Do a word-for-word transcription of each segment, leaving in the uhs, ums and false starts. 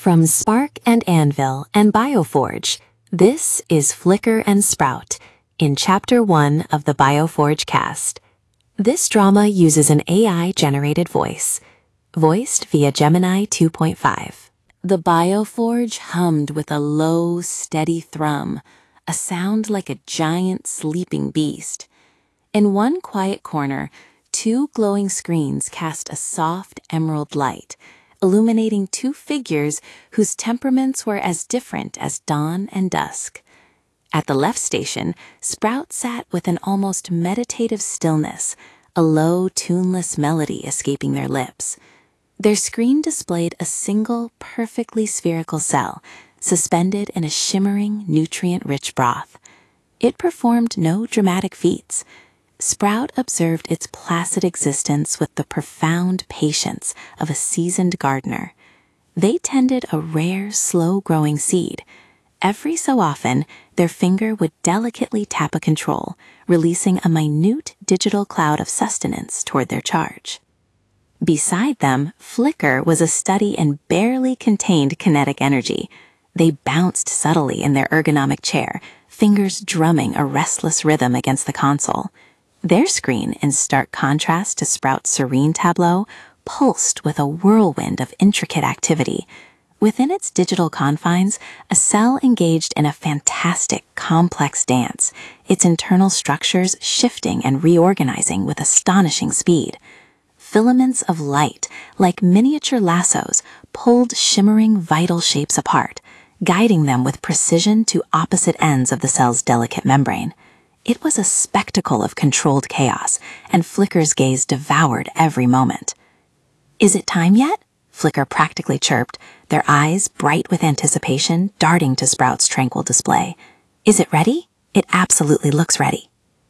From Spark and Anvil and BioForge, this is Flicker and Sprout in Chapter one of the BioForge cast. This drama uses an A I-generated voice, voiced via Gemini two point five. The BioForge hummed with a low, steady thrum, a sound like a giant sleeping beast. In one quiet corner, two glowing screens cast a soft emerald light, illuminating two figures whose temperaments were as different as dawn and dusk. At the left station, Sprout sat with an almost meditative stillness, a low, tuneless melody escaping their lips. Their screen displayed a single, perfectly spherical cell, suspended in a shimmering, nutrient-rich broth. It performed no dramatic feats. Sprout observed its placid existence with the profound patience of a seasoned gardener. They tended a rare, slow-growing seed. Every so often, their finger would delicately tap a control, releasing a minute digital cloud of sustenance toward their charge. Beside them, Flicker was a study in barely contained kinetic energy. They bounced subtly in their ergonomic chair, fingers drumming a restless rhythm against the console. Their screen, in stark contrast to Sprout's serene tableau, pulsed with a whirlwind of intricate activity. Within its digital confines, a cell engaged in a fantastic, complex dance, its internal structures shifting and reorganizing with astonishing speed. Filaments of light, like miniature lassos, pulled shimmering vital shapes apart, guiding them with precision to opposite ends of the cell's delicate membrane. It was a spectacle of controlled chaos, and Flicker's gaze devoured every moment. "Is it time yet?" Flicker practically chirped, their eyes bright with anticipation, darting to Sprout's tranquil display. "Is it ready? It absolutely looks ready."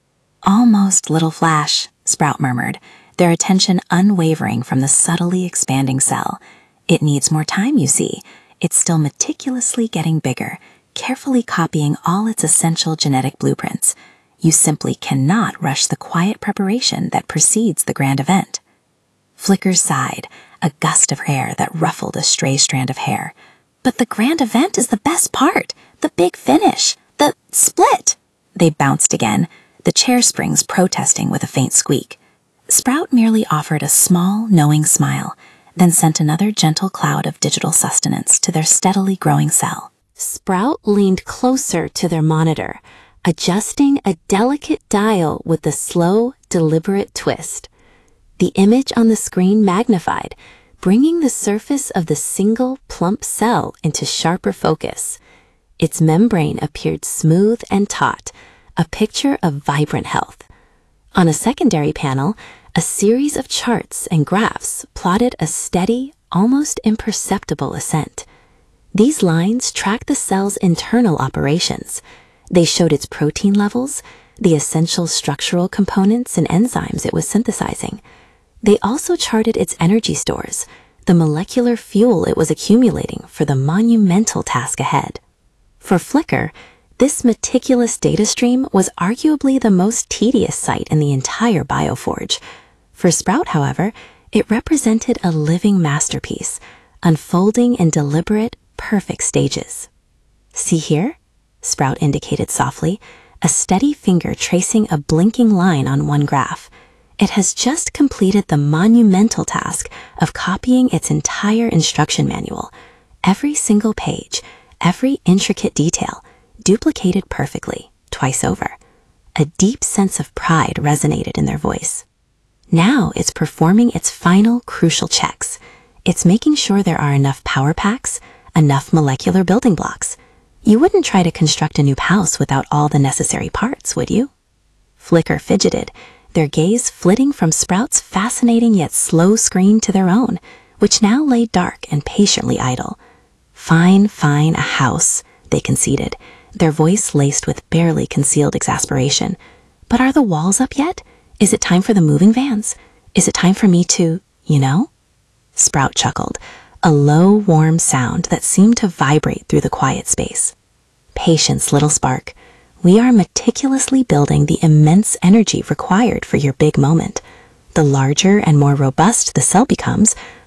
"Almost, little Flash," Sprout murmured, their attention unwavering from the subtly expanding cell. "It needs more time, you see. It's still meticulously getting bigger, carefully copying all its essential genetic blueprints. You simply cannot rush the quiet preparation that precedes the grand event." Flicker sighed, a gust of air that ruffled a stray strand of hair. "But the grand event is the best part, the big finish, the split." They bounced again, the chair springs protesting with a faint squeak. Sprout merely offered a small, knowing smile, then sent another gentle cloud of digital sustenance to their steadily growing cell. Sprout leaned closer to their monitor, adjusting a delicate dial with a slow, deliberate twist. The image on the screen magnified, bringing the surface of the single, plump cell into sharper focus. Its membrane appeared smooth and taut, a picture of vibrant health. On a secondary panel, a series of charts and graphs plotted a steady, almost imperceptible ascent. These lines tracked the cell's internal operations. They showed its protein levels, the essential structural components and enzymes it was synthesizing. They also charted its energy stores, the molecular fuel it was accumulating for the monumental task ahead. For Flicker, this meticulous data stream was arguably the most tedious sight in the entire BioForge. For Sprout, however, it represented a living masterpiece, unfolding in deliberate, perfect stages. "See here?" Sprout indicated softly, a steady finger tracing a blinking line on one graph. "It has just completed the monumental task of copying its entire instruction manual. Every single page, every intricate detail, duplicated perfectly, twice over." A deep sense of pride resonated in their voice. "Now it's performing its final crucial checks. It's making sure there are enough power packs, enough molecular building blocks. You wouldn't try to construct a new house without all the necessary parts, would you?" Flicker fidgeted, their gaze flitting from Sprout's fascinating yet slow screen to their own, which now lay dark and patiently idle. "Fine, fine, a house," they conceded, their voice laced with barely concealed exasperation. "But are the walls up yet? Is it time for the moving vans? Is it time for me to, you know?" Sprout chuckled, a low, warm sound that seemed to vibrate through the quiet space. "Patience, little Spark. We are meticulously building the immense energy required for your big moment. The larger and more robust the cell becomes,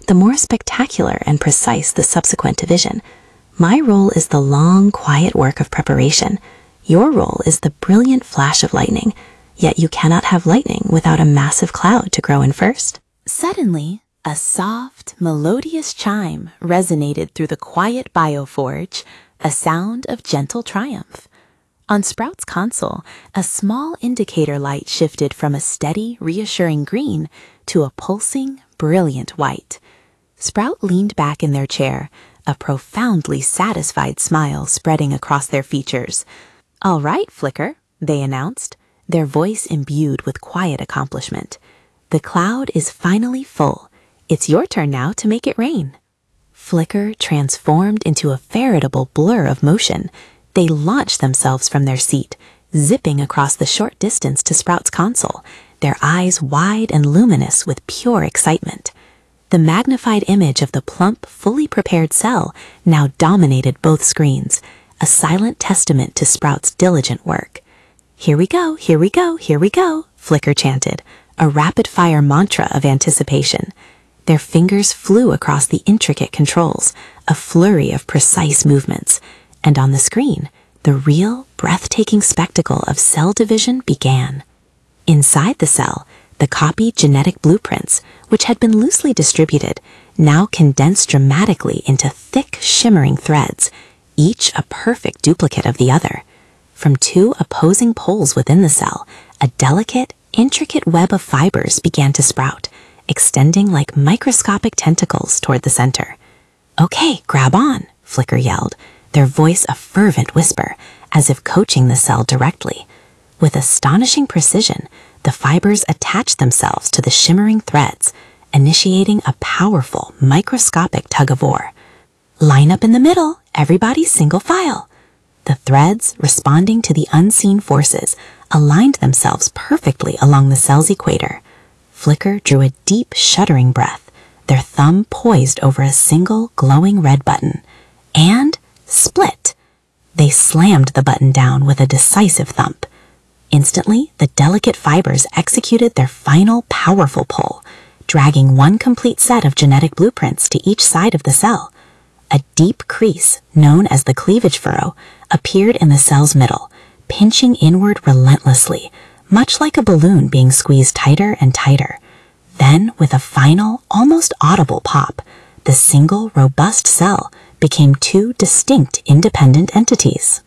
the more spectacular and precise the subsequent division. My role is the long, quiet work of preparation. Your role is the brilliant flash of lightning, yet you cannot have lightning without a massive cloud to grow in first. Suddenly, a soft, melodious chime resonated through the quiet bioforge, a sound of gentle triumph. On Sprout's console, a small indicator light shifted from a steady, reassuring green to a pulsing, brilliant white. Sprout leaned back in their chair, a profoundly satisfied smile spreading across their features. "All right, Flicker," they announced, their voice imbued with quiet accomplishment. "The cloud is finally full. It's your turn now to make it rain." Flicker transformed into a veritable blur of motion. They launched themselves from their seat, zipping across the short distance to Sprout's console, their eyes wide and luminous with pure excitement. The magnified image of the plump, fully prepared cell now dominated both screens, a silent testament to Sprout's diligent work. "Here we go, here we go, here we go," Flicker chanted, a rapid-fire mantra of anticipation. Their fingers flew across the intricate controls, a flurry of precise movements, and on the screen, the real, breathtaking spectacle of cell division began. Inside the cell, the copied genetic blueprints, which had been loosely distributed, now condensed dramatically into thick, shimmering threads, each a perfect duplicate of the other. From two opposing poles within the cell, a delicate, intricate web of fibers began to sprout, extending like microscopic tentacles toward the center. "Okay, grab on," Flicker yelled, their voice a fervent whisper, as if coaching the cell directly. With astonishing precision, the fibers attached themselves to the shimmering threads, initiating a powerful, microscopic tug-of-war. "Line up in the middle, everybody single file." The threads, responding to the unseen forces, aligned themselves perfectly along the cell's equator. Flicker drew a deep, shuddering breath, their thumb poised over a single, glowing red button. And split! They slammed the button down with a decisive thump. Instantly, the delicate fibers executed their final, powerful pull, dragging one complete set of genetic blueprints to each side of the cell. A deep crease, known as the cleavage furrow, appeared in the cell's middle, pinching inward relentlessly, much like a balloon being squeezed tighter and tighter. Then, with a final, almost audible pop, the single, robust cell became two distinct, independent entities.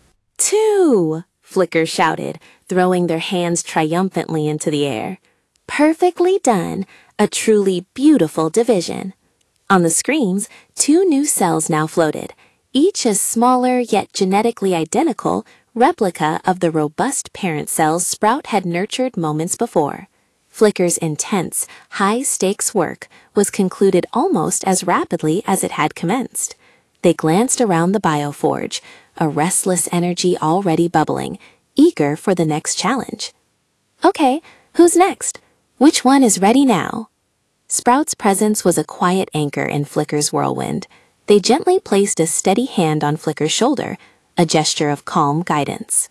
"Two!" Flicker shouted, throwing their hands triumphantly into the air. "Perfectly done! A truly beautiful division." On the screens, two new cells now floated, each a smaller yet genetically identical replica of the robust parent cells Sprout had nurtured moments before. Flicker's intense, high-stakes work was concluded almost as rapidly as it had commenced. They glanced around the bioforge, a restless energy already bubbling, eager for the next challenge. "Okay, who's next? Which one is ready now?" Sprout's presence was a quiet anchor in Flicker's whirlwind. They gently placed a steady hand on Flicker's shoulder, a gesture of calm guidance.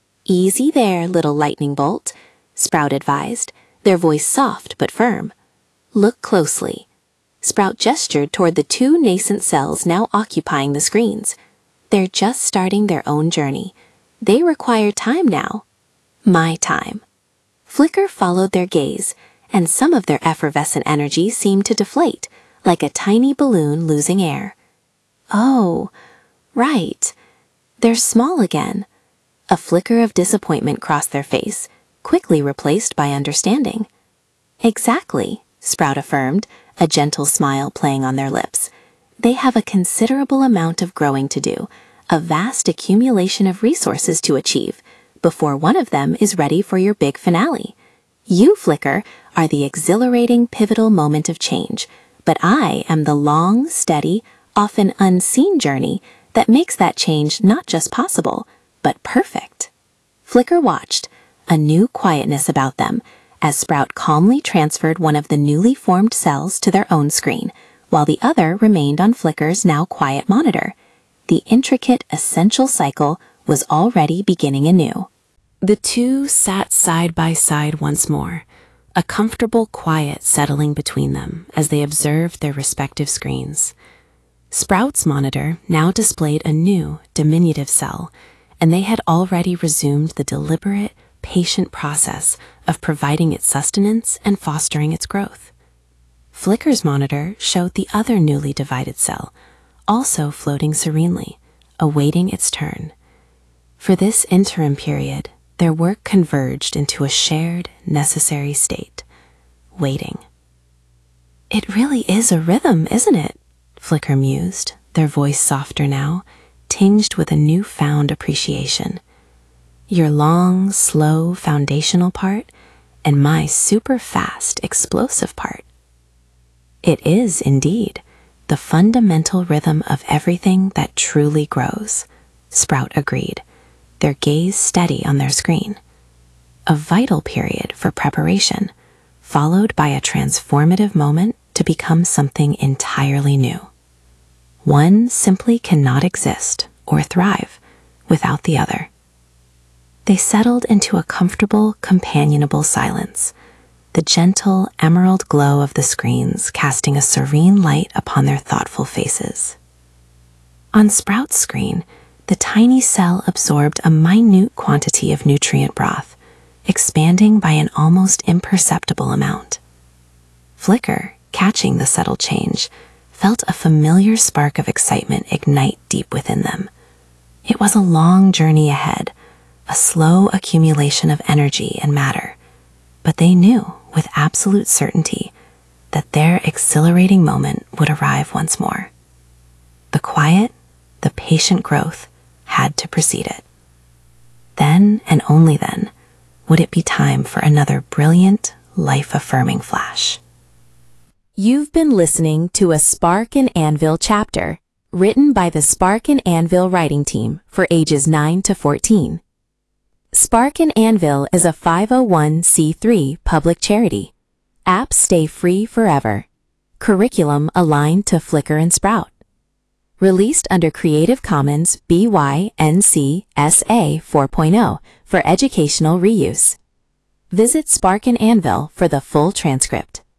"Easy there, little lightning bolt," Sprout advised, their voice soft but firm. "Look closely." Sprout gestured toward the two nascent cells now occupying the screens. "They're just starting their own journey. They require time now. My time." Flicker followed their gaze, and some of their effervescent energy seemed to deflate, like a tiny balloon losing air. "Oh, right. They're small again." A flicker of disappointment crossed their face, quickly replaced by understanding. "Exactly," Sprout affirmed, a gentle smile playing on their lips. "They have a considerable amount of growing to do, a vast accumulation of resources to achieve, before one of them is ready for your big finale. You, Flicker, are the exhilarating, pivotal moment of change, but I am the long, steady, often unseen journey that makes that change not just possible, but perfect." Flicker watched, a new quietness about them, as Sprout calmly transferred one of the newly formed cells to their own screen, while the other remained on Flicker's now quiet monitor. The intricate, essential cycle was already beginning anew. The two sat side by side once more, a comfortable quiet settling between them as they observed their respective screens. Sprout's monitor now displayed a new, diminutive cell, and they had already resumed the deliberate, patient process of providing it sustenance and fostering its growth. Flicker's monitor showed the other newly divided cell, also floating serenely, awaiting its turn. For this interim period, their work converged into a shared, necessary state, waiting. "It really is a rhythm, isn't it?" Flicker mused, their voice softer now, tinged with a newfound appreciation. "Your long, slow, foundational part, and my super-fast, explosive part." "It is, indeed, the fundamental rhythm of everything that truly grows," Sprout agreed, their gaze steady on their screen. A vital period for preparation, followed by a transformative moment to become something entirely new. One simply cannot exist or thrive without the other. They settled into a comfortable, companionable silence, the gentle emerald glow of the screens casting a serene light upon their thoughtful faces. On Sprout's screen, the tiny cell absorbed a minute quantity of nutrient broth, expanding by an almost imperceptible amount. Flicker, catching the subtle change, felt a familiar spark of excitement ignite deep within them. It was a long journey ahead, a slow accumulation of energy and matter, but they knew with absolute certainty that their exhilarating moment would arrive once more. The quiet, the patient growth had to precede it. Then, and only then, would it be time for another brilliant, life-affirming flash. You've been listening to a Spark and Anvil chapter, written by the Spark and Anvil writing team for ages nine to fourteen. Spark and Anvil is a five oh one c three public charity. Apps stay free forever. Curriculum aligned to Flicker and Sprout. Released under Creative Commons B Y N C S A four point oh for educational reuse. Visit Spark and Anvil for the full transcript.